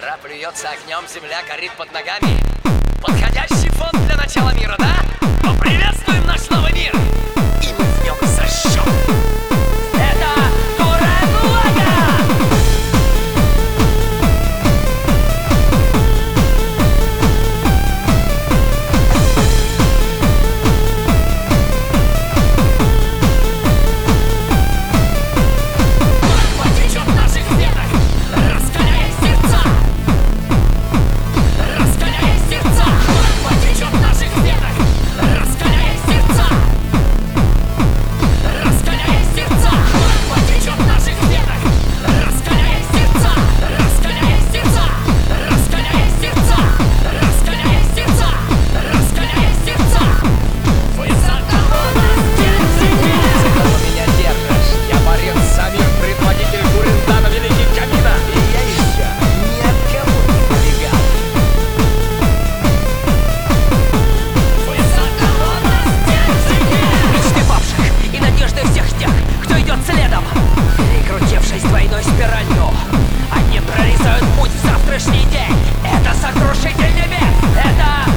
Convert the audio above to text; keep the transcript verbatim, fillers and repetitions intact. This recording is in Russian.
Гора плюется огнем, земля горит под ногами. Подходящий фон для начала мира, да? Поприветствуем наш новый мир! И мы в нем зажжем! Это Гуррен Лаганн! Потечет в наших венах, раскаляя сердца! Раскаляя сердца! Потечет в наших венах, раскаляя сердца! Раскаляя сердца! Потечет в наших венах, раскаляя сердца! Раскаляя сердца! Раскаляя сердца! Раскаляя сердца! Раскаляя сердца! Вы за кого нас держите? За кого меня держишь? Я борец Самир, предводитель Гуррендана, великий Камина. И я еще ни от кого не убегал. Вы за кого нас держите? Мечты павших и надежды всех тех, кто идет следом, перекрутившись двойной спиралью. Они прорезают путь в завтрашний день. Это сокрушительный век. Это